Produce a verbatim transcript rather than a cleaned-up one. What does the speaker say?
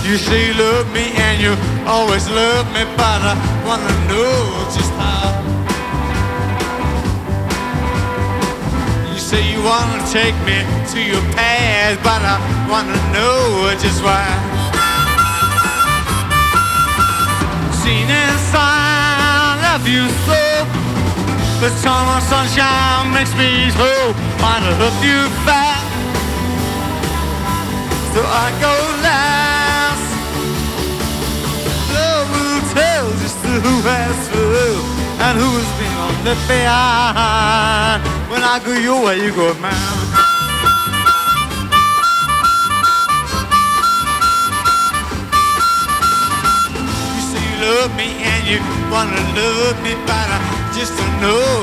You say you love me and you always love me, but I wanna know just how. You say you wanna take me to your past, but I wanna know just why. Seen inside of you so, the summer sunshine makes me so wanna love you back. So I go last. Love will tell just who has who and who's been on the behind. When I go your way, you go mine. You say you love me and you wanna love me, but I just don't know.